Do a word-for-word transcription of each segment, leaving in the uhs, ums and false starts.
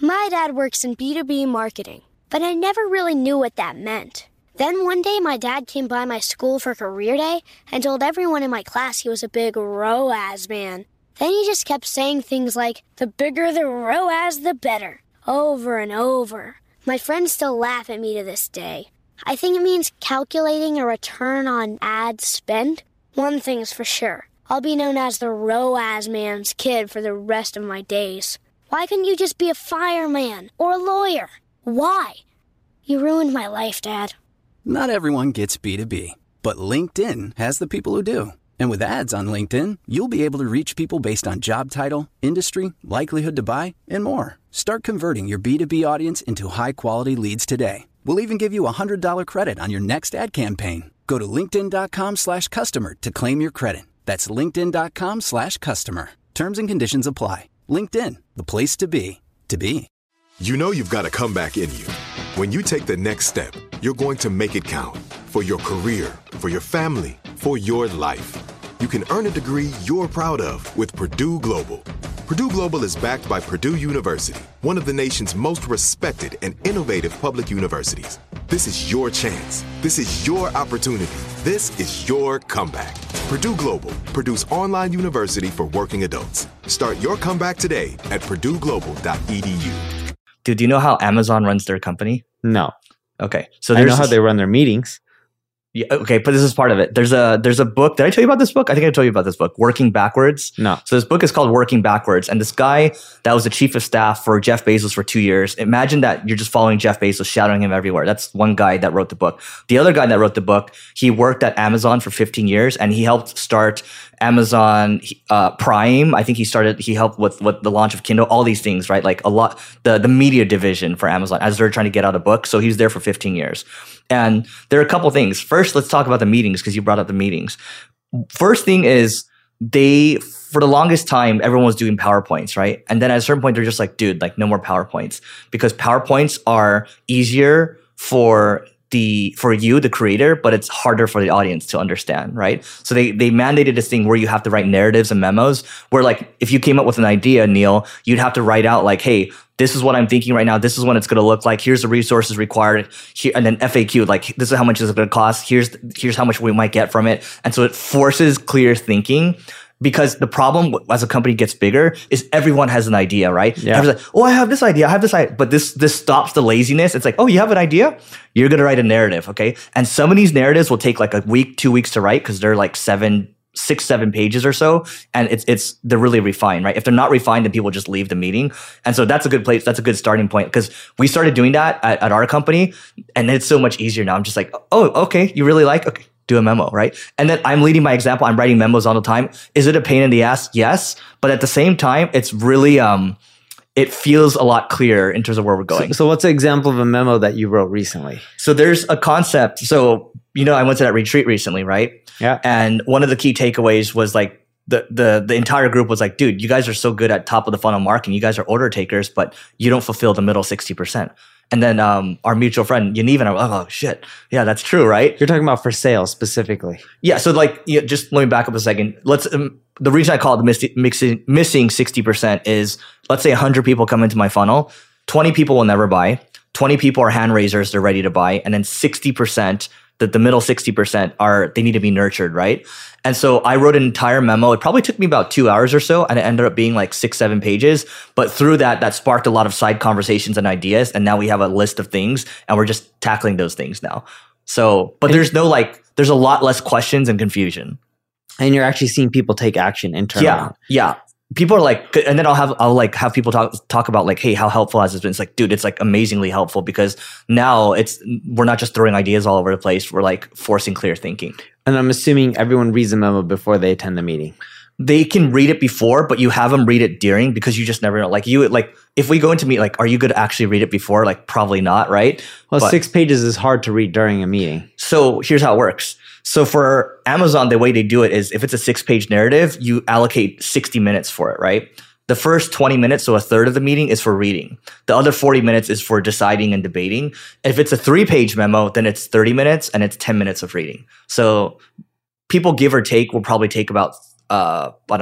My dad works in B two B marketing, but I never really knew what that meant. Then one day my dad came by my school for career day and told everyone in my class he was a big R O A S man. Then he just kept saying things like, the bigger the R O A S, the better, over and over. My friends still laugh at me to this day. I think it means calculating a return on ad spend. One thing's for sure, I'll be known as the R O A S man's kid for the rest of my days. Why couldn't you just be a fireman or a lawyer? Why? You ruined my life, Dad. Not everyone gets B two B, but LinkedIn has the people who do. And with ads on LinkedIn, you'll be able to reach people based on job title, industry, likelihood to buy, and more. Start converting your B two B audience into high-quality leads today. We'll even give you a one hundred dollars credit on your next ad campaign. Go to linkedin.com slash customer to claim your credit. That's linkedin.com slash customer. Terms and conditions apply. LinkedIn, the place to be, to be. You know you've got a comeback in you. When you take the next step, you're going to make it count. For your career, for your family, for your life. You can earn a degree you're proud of with Purdue Global. Purdue Global is backed by Purdue University, one of the nation's most respected and innovative public universities. This is your chance. This is your opportunity. This is your comeback. Purdue Global, Purdue's online university for working adults. Start your comeback today at purdue global dot e d u. Dude, do you know how Amazon runs their company? No. Okay. So I know how they run their meetings. Yeah, okay, but this is part of it. There's a there's a book. Did I tell you about this book? I think I told you about this book, Working Backwards. No. So this book is called Working Backwards. And this guy that was the chief of staff for Jeff Bezos for two years. Imagine that you're just following Jeff Bezos, shadowing him everywhere. That's one guy that wrote the book. The other guy that wrote the book, he worked at Amazon for fifteen years and he helped start Amazon uh, Prime. I think he started, he helped with, with the launch of Kindle, all these things, right? Like a lot, the, the media division for Amazon as they're trying to get out a book. So he was there for fifteen years. And there are a couple things. First, let's talk about the meetings because you brought up the meetings. First thing is they, for the longest time, everyone was doing PowerPoints, right? And then at a certain point, they're just like, dude, like no more PowerPoints because PowerPoints are easier for the for you, the creator, but it's harder for the audience to understand, right? So they they mandated this thing where you have to write narratives and memos where like if you came up with an idea, Neil, you'd have to write out like, hey, this is what I'm thinking right now. This is what it's going to look like. Here's the resources required. Here, and then F A Q, like this is how much is it going to cost. Here's here's how much we might get from it. And so it forces clear thinking. Because the problem as a company gets bigger is everyone has an idea, right? Yeah. Everyone's like, oh, I have this idea. I have this idea. But this this stops the laziness. It's like, oh, you have an idea? You're going to write a narrative, okay? And some of these narratives will take like a week, two weeks to write because they're like seven, six, seven pages or so. And it's it's they're really refined, right? If they're not refined, then people just leave the meeting. And so that's a good place. That's a good starting point because we started doing that at, at our company and it's so much easier now. I'm just like, oh, okay, you really like, okay. Do a memo, right? And then I'm leading by example. I'm writing memos all the time. Is it a pain in the ass? Yes. But at the same time, it's really, um, it feels a lot clearer in terms of where we're going. So, so what's an example of a memo that you wrote recently? So there's a concept. So, you know, I went to that retreat recently, right? Yeah. And one of the key takeaways was like, the, the, the entire group was like, dude, you guys are so good at top of the funnel marketing. You guys are order takers, but you don't fulfill the middle sixty percent. And then um, our mutual friend, Yaniv, and I were like, oh, shit. Yeah, that's true, right? You're talking about for sales specifically. Yeah. So like, yeah, just let me back up a second. Let's, um, the reason I call it the miss- mixing, missing sixty percent is, let's say one hundred people come into my funnel. twenty people will never buy. twenty people are hand raisers. They're ready to buy. And then sixty percent, the, the middle sixty percent are, they need to be nurtured, right? And so I wrote an entire memo. It probably took me about two hours or so, and it ended up being like six, seven pages. But through that, that sparked a lot of side conversations and ideas. And now we have a list of things, and we're just tackling those things now. So, but there's no like, there's a lot less questions and confusion. And you're actually seeing people take action internally. Yeah, yeah. People are like, and then I'll have I'll like have people talk talk about like, hey, how helpful has this been? It's like, dude, it's like amazingly helpful because now it's we're not just throwing ideas all over the place. We're like forcing clear thinking. And I'm assuming everyone reads the memo before they attend the meeting. They can read it before, but you have them read it during because you just never know. Like you, like if we go into meet, like, are you going to actually read it before? Like probably not, right? Well, but, six pages is hard to read during a meeting. So here's how it works. So for Amazon, the way they do it is if it's a six page narrative, you allocate sixty minutes for it, right? The first twenty minutes, so a third of the meeting is for reading. The other forty minutes is for deciding and debating. If it's a three page memo, then it's thirty minutes and it's ten minutes of reading. So people give or take will probably take about, uh, I don't know,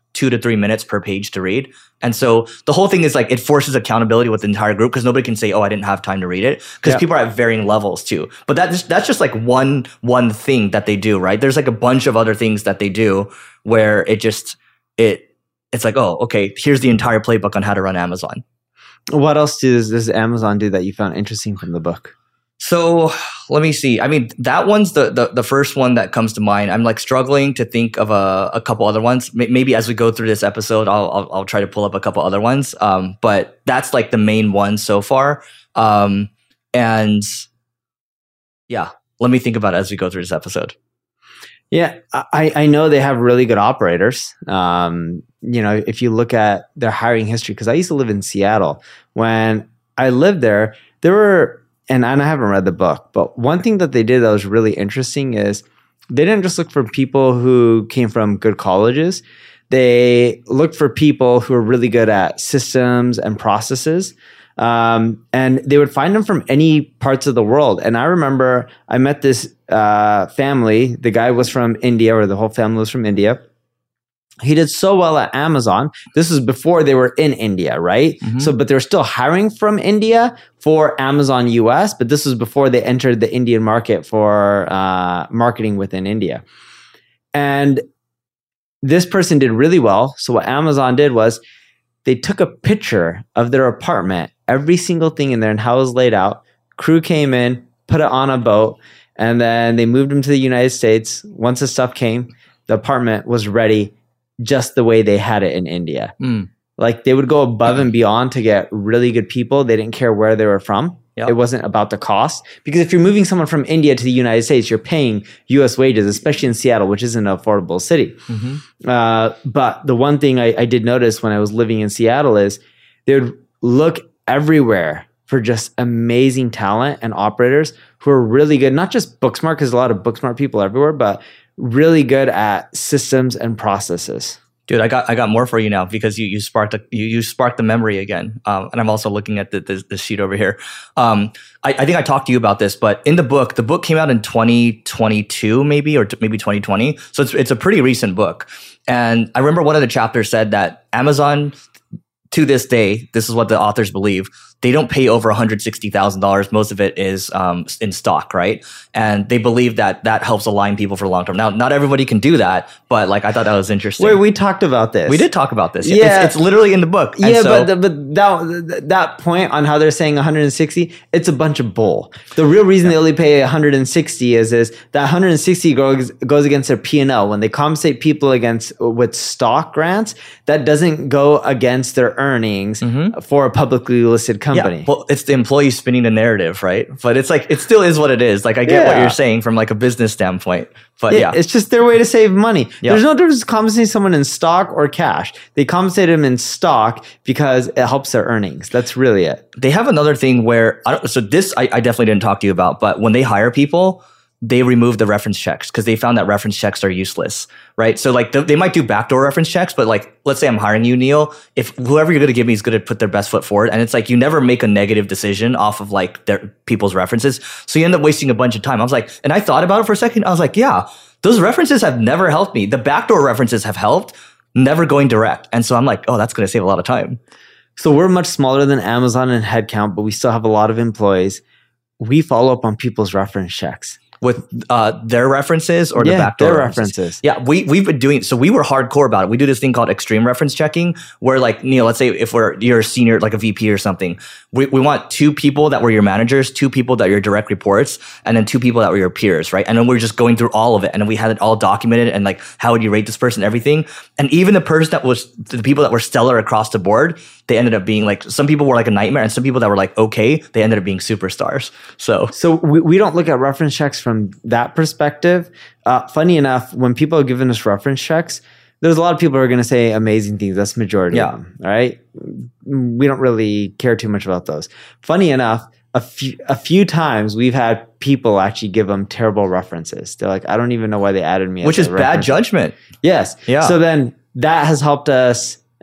two to three minutes per page to read. And so the whole thing is like, it forces accountability with the entire group because nobody can say, oh, I didn't have time to read it. Because Yeah. people are at varying levels too. But that's, that's just like one, one thing that they do, right? There's like a bunch of other things that they do where it just, it, it's like, oh, okay, here's the entire playbook on how to run Amazon. What else does, does Amazon do that you found interesting from the book? So let me see. I mean, that one's the, the the first one that comes to mind. I'm like struggling to think of a, a couple other ones. M- maybe as we go through this episode, I'll, I'll I'll try to pull up a couple other ones. Um, but that's like the main one so far. Um, and yeah, let me think about it as we go through this episode. Yeah, I, I know they have really good operators. Um, you know, if you look at their hiring history, because I used to live in Seattle. When I lived there, there were And, and I haven't read the book, but one thing that they did that was really interesting is they didn't just look for people who came from good colleges. They looked for people who are really good at systems and processes. Um, and they would find them from any parts of the world. And I remember I met this uh, family. The guy was from India, or the whole family was from India. He did so well at Amazon. This is before they were in India, right? Mm-hmm. So, but they were still hiring from India for Amazon U S, but this was before they entered the Indian market for uh, marketing within India. And this person did really well. So what Amazon did was they took a picture of their apartment, every single thing in there and how it was laid out. Crew came in, put it on a boat, and then they moved them to the United States. Once the stuff came, the apartment was ready just the way they had it in India. Mm. Like they would go above and beyond to get really good people. They didn't care where they were from. Yep. It wasn't about the cost. Because if you're moving someone from India to the United States, you're paying U S wages, especially in Seattle, which isn't an affordable city. Mm-hmm. Uh, but the one thing I, I did notice when I was living in Seattle is they would look everywhere for just amazing talent and operators who are really good, not just book smart, because a lot of book smart people everywhere, but really good at systems and processes. Dude, I got I got more for you now because you you sparked a, you you sparked the memory again, um, and I'm also looking at the the, the sheet over here. Um, I, I think I talked to you about this, but in the book, the book came out in twenty twenty-two, maybe or t- maybe twenty twenty. So it's it's a pretty recent book, and I remember one of the chapters said that Amazon, to this day, this is what the authors believe, they don't pay over one hundred sixty thousand dollars. Most of it is um, in stock, right? And they believe that that helps align people for long term. Now, not everybody can do that, but like I thought that was interesting. Wait, we talked about this. We did talk about this. Yeah, it's, it's literally in the book. And yeah, so, but the, but that that point on how they're saying one hundred sixty, it's a bunch of bull. The real reason yeah. they only pay one hundred sixty is is that one hundred sixty goes goes against their P and L when they compensate people against with stock grants. That doesn't go against their earnings mm-hmm. for a publicly listed company. Yeah, well, it's the employee spinning the narrative, right? But it's like it still is what it is. Like I get yeah. what you're saying from like a business standpoint, but it, yeah, it's just their way to save money. Yeah. There's no difference compensating someone in stock or cash. They compensate them in stock because it helps their earnings. That's really it. They have another thing where I don't. So this I, I definitely didn't talk to you about, but when they hire people, they remove the reference checks because they found that reference checks are useless, right? So like th- they might do backdoor reference checks, but like, let's say I'm hiring you, Neil, if whoever you're going to give me is going to put their best foot forward. And it's like, you never make a negative decision off of like their people's references. So you end up wasting a bunch of time. I was like, and I thought about it for a second. I was like, yeah, those references have never helped me. The backdoor references have helped, never going direct. And so I'm like, oh, that's going to save a lot of time. So we're much smaller than Amazon in headcount, but we still have a lot of employees. We follow up on people's reference checks. With uh, their references or yeah, the backdoor their references? references. Yeah, we, we've been doing, so we were hardcore about it. We do this thing called extreme reference checking where like, Neil, let's say if we're, you're a senior, like a V P or something, we, we want two people that were your managers, two people that were your direct reports, and then two people that were your peers, right? And then we're just going through all of it. And then we had it all documented and like, how would you rate this person, everything. And even the person that was, the people that were stellar across the board, they ended up being like, some people were like a nightmare and some people that were like, okay, they ended up being superstars. So, so we, we don't look at reference checks from that perspective. Uh, funny enough, when people are giving us reference checks, there's a lot of people who are going to say amazing things. That's the majority yeah. of them, right? We don't really care too much about those. Funny enough, a few, a few times we've had people actually give them terrible references. They're like, I don't even know why they added me. Which is bad judgment. Yes. Yeah. So then that has helped us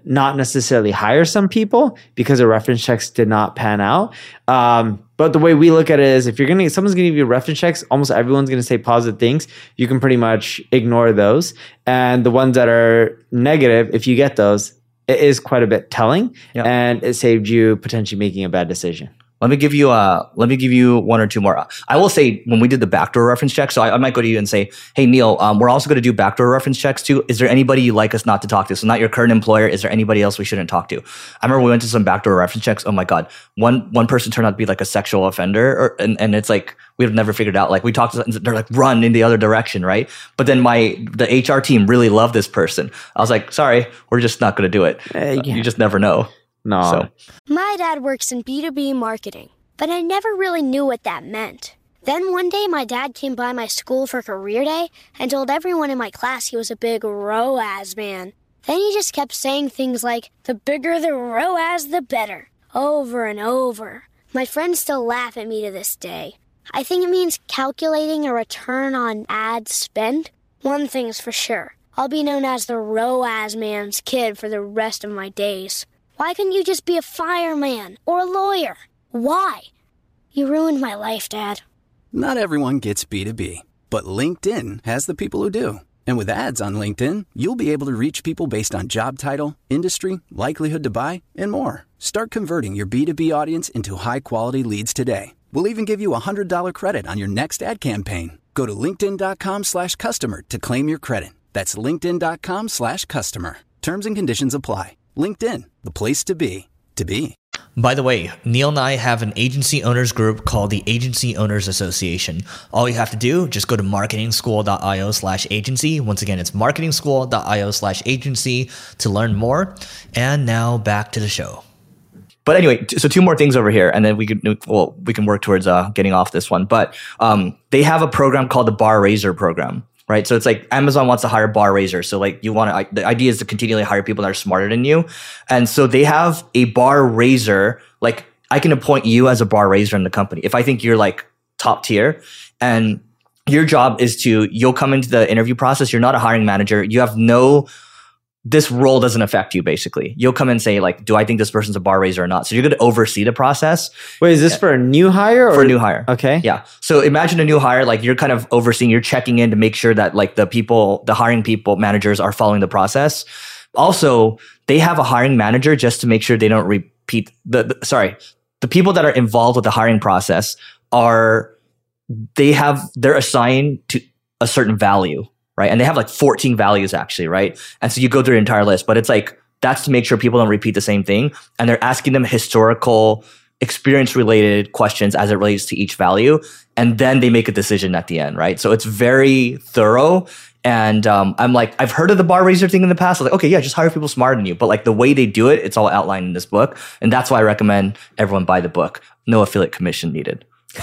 not necessarily hire some people because the reference checks did not pan out. Um, but the way we look at it is if you're going to, someone's going to give you reference checks, almost everyone's going to say positive things. You can pretty much ignore those. And the ones that are negative, if you get those, it is quite a bit telling, yeah. and it saved you potentially making a bad decision. Let me give you uh let me give you one or two more. I will say when we did the backdoor reference check, so I, I might go to you and say, hey Neil, um, we're also going to do backdoor reference checks too. Is there anybody you'd like us not to talk to? So not your current employer. Is there anybody else we shouldn't talk to? I remember we went to some backdoor reference checks. Oh my God. One one person turned out to be like a sexual offender, or and, and it's like we've never figured out. Like we talked to them, they're like run in the other direction, right? But then my the H R team really loved this person. I was like, sorry, we're just not going to do it. Uh, yeah. You just never know. No. So. My dad works in B two B marketing, but I never really knew what that meant. Then one day my dad came by my school for career day and told everyone in my class he was a big R O A S man. Then he just kept saying things like, the bigger the R O A S, the better, over and over. My friends still laugh at me to this day. I think it means calculating a return on ad spend. One thing's for sure, I'll be known as the R O A S man's kid for the rest of my days. Why couldn't you just be a fireman or a lawyer? Why? You ruined my life, Dad. Not everyone gets B two B, but LinkedIn has the people who do. And with ads on LinkedIn, you'll be able to reach people based on job title, industry, likelihood to buy, and more. Start converting your B two B audience into high-quality leads today. We'll even give you a one hundred dollars credit on your next ad campaign. Go to linkedin.com slash customer to claim your credit. That's linkedin.com slash customer. Terms and conditions apply. LinkedIn, the place to be, to be. By the way, Neil and I have an agency owners group called the Agency Owners Association. All you have to do, just go to marketingschool.io slash agency. Once again, it's marketingschool.io slash agency to learn more. And now back to the show. But anyway, so two more things over here, and then we can well we can work towards uh, getting off this one. But um, they have a program called the Bar Raiser program. Right. So it's like Amazon wants to hire bar raisers. So like you want to, the idea is to continually hire people that are smarter than you. And so they have a bar raiser. Like I can appoint you as a bar raiser in the company. If I think you're like top tier, and your job is to, you'll come into the interview process. You're not a hiring manager. You have no, this role doesn't affect you basically. You'll come and say like, do I think this person's a bar raiser or not? So you're going to oversee the process. Wait, is this for a new hire? Or? For a new hire. Okay. Yeah. So imagine a new hire, like you're kind of overseeing, you're checking in to make sure that like the people, the hiring people, managers are following the process. Also, they have a hiring manager just to make sure they don't repeat the, the sorry, the people that are involved with the hiring process are, they have, they're assigned to a certain value. Right. And they have like fourteen values actually. Right. And so you go through the entire list, but it's like, that's to make sure people don't repeat the same thing. And they're asking them historical experience related questions as it relates to each value. And then they make a decision at the end. Right. So it's very thorough. And um, I'm like, I've heard of the bar raiser thing in the past. I was like, okay, yeah, just hire people smarter than you. But like the way they do it, it's all outlined in this book. And that's why I recommend everyone buy the book. No affiliate commission needed.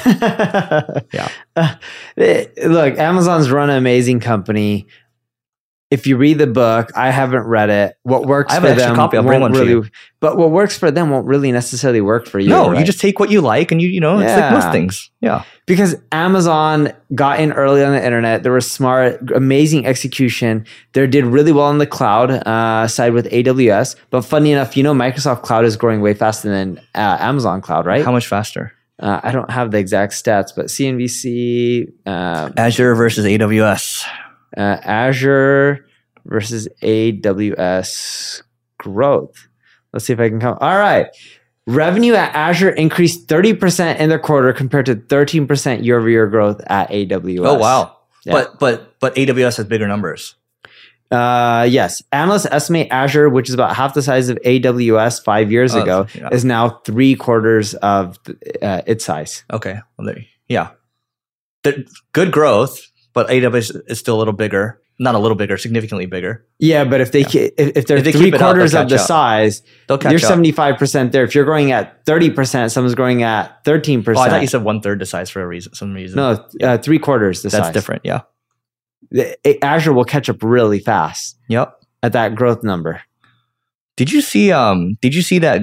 yeah. Uh, look, Amazon's run an amazing company. If you read the book, I haven't read it. What works I have for an extra them copy. I'll bring one really, for you. But what works for them won't really necessarily work for you. No, right? you just take what you like, and you you know, it's yeah. like most things. Yeah. Because Amazon got in early on the internet. They were smart, amazing execution. They did really well on the cloud uh, side with A W S. But funny enough, you know, Microsoft Cloud is growing way faster than uh, Amazon Cloud, right? How much faster? Uh, I don't have the exact stats, but C N B C, uh, Azure versus A W S, uh, Azure versus A W S growth. Let's see if I can come. All right. Revenue at Azure increased thirty percent in the quarter compared to thirteen percent year over year growth at A W S. Oh, wow. Yeah. But, but, but A W S has bigger numbers. Uh, yes. Analysts estimate Azure, which is about half the size of A W S five years oh, ago, yeah. is now three quarters of uh, its size. Okay. Well, there, yeah. The, good growth, but A W S is still a little bigger. Not a little bigger, significantly bigger. Yeah, but if they Yeah. if, if they're If they three keep it up, quarters they'll of the catch up. size, They'll catch you're up. seventy-five percent there. If you're growing at thirty percent, someone's growing at thirteen Oh, percent. I thought you said one third the size for a reason, some reason. No, uh, three quarters the That's size. different. Yeah. The- it- Azure will catch up really fast Yep. at that growth number. Did you see? Um. Did you see that?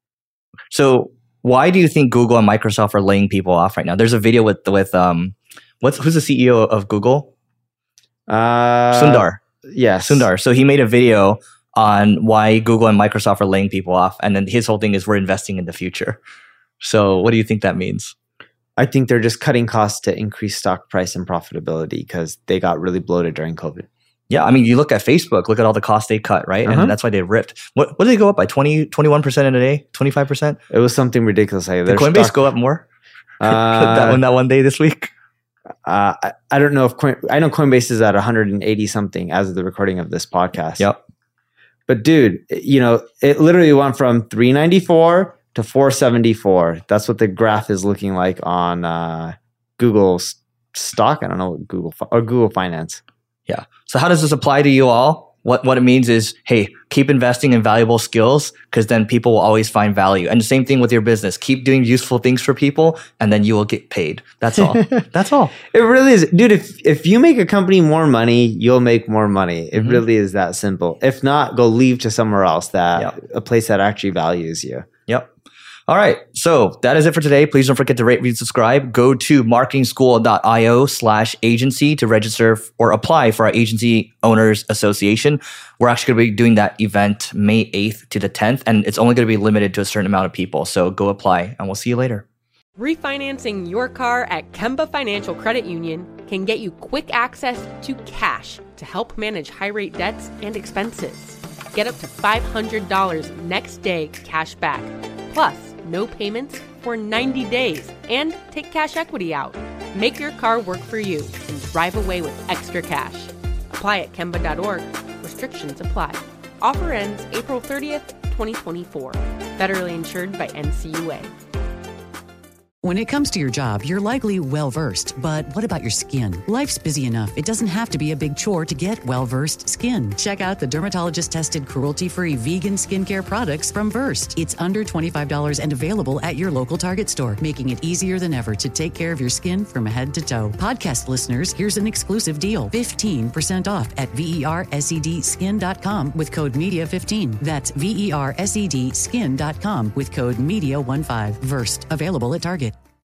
So, why do you think Google and Microsoft are laying people off right now? There's a video with with um, what's who's the C E O of Google? Uh, Sundar. Yes. Sundar. So he made a video on why Google and Microsoft are laying people off. And then his whole thing is we're investing in the future. So what do you think that means? I think they're just cutting costs to increase stock price and profitability because they got really bloated during COVID. Yeah, I mean, you look at Facebook, look at all the costs they cut, right? Uh-huh. And that's why they ripped. What, what did they go up by? twenty, twenty-one percent in a day? twenty-five percent? It was something ridiculous. Like Did Coinbase stock, go up more? Uh, that one that one day this week? Uh, I, I don't know if Coin, I know Coinbase is at one hundred eighty something as of the recording of this podcast. Yep. But dude, you know, it literally went from three ninety-four to four seventy-four. That's what the graph is looking like on uh, Google's stock. I don't know what Google or Google Finance. Yeah. So how does this apply to you all? What what it means is, hey, keep investing in valuable skills because then people will always find value. And the same thing with your business. Keep doing useful things for people and then you will get paid. That's all. That's all. It really is. Dude, if, if you make a company more money, you'll make more money. It Mm-hmm. really is that simple. If not, go leave to somewhere else, that Yep. a place that actually values you. Yep. All right. So that is it for today. Please don't forget to rate, read, subscribe. Go to marketingschool.io slash agency to register f- or apply for our Agency Owners Association. We're actually going to be doing that event May eighth to the tenth, and it's only going to be limited to a certain amount of people. So go apply, and we'll see you later. Refinancing your car at Kemba Financial Credit Union can get you quick access to cash to help manage high-rate debts and expenses. Get up to five hundred dollars next day cash back. Plus, no payments for ninety days, and take cash equity out. Make your car work for you and drive away with extra cash. Apply at Kemba dot org. Restrictions apply. Offer ends April thirtieth, twenty twenty-four. Federally insured by N C U A. When it comes to your job, you're likely well-versed, but what about your skin? Life's busy enough. It doesn't have to be a big chore to get well-versed skin. Check out the dermatologist-tested, cruelty-free vegan skincare products from Versed. It's under twenty-five dollars and available at your local Target store, making it easier than ever to take care of your skin from head to toe. Podcast listeners, here's an exclusive deal. fifteen percent off at versed skin dot com with code media fifteen. That's versed skin dot com with code media fifteen. Versed, available at Target.